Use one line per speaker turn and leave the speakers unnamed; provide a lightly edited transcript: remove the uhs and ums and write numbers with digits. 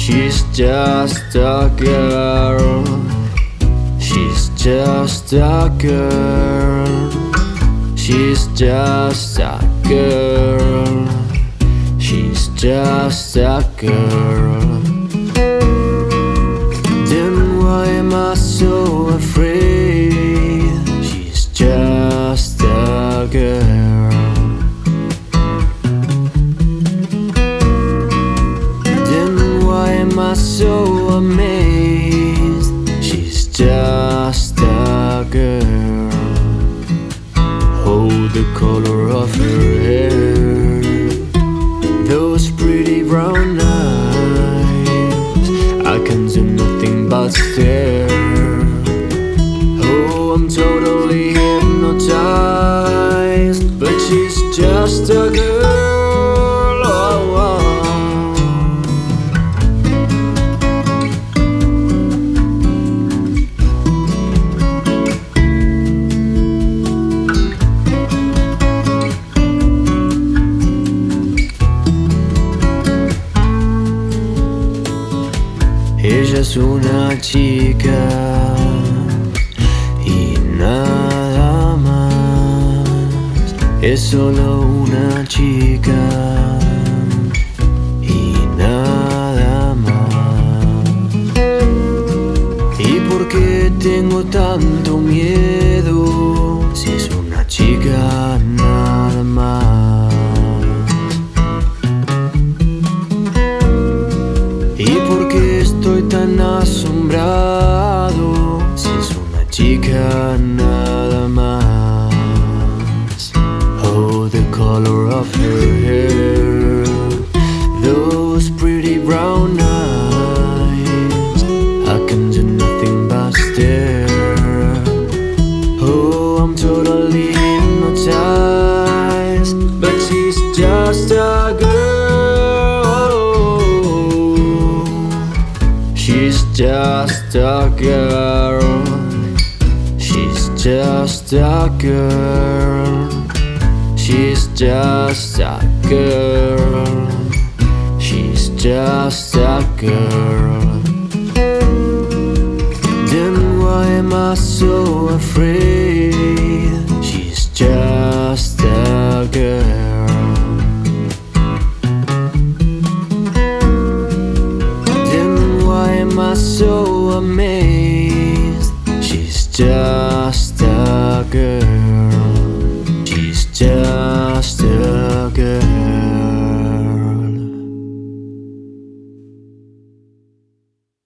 She's just a girl. She's just a girl. She's just a girl. She's just a girl. Then why am I so afraid? She's just a girl. Then why am I so amazed? She's just a girl. Hold the color of her hair, those pretty brown eyes. I can do nothing but stare. Oh, I'm totally hypnotized, but she's just a girl. Oh, oh. Ella es una chica y nada más. Es solo una chica y nada más. ¿Y por qué tengo tanto miedo si es una chica nada más? ¿Y por qué estoy tan asombrado si es una chica nada más? Oh, the color of her hair, those pretty brown eyes. I can do nothing but stare. Oh, I'm totally hypnotized, but she's just a girl. She's just a girl. She's just a girl. She's just a girl. She's just a girl. Then why am I so afraid? She's just a girl. Then why am I so amazed? She's just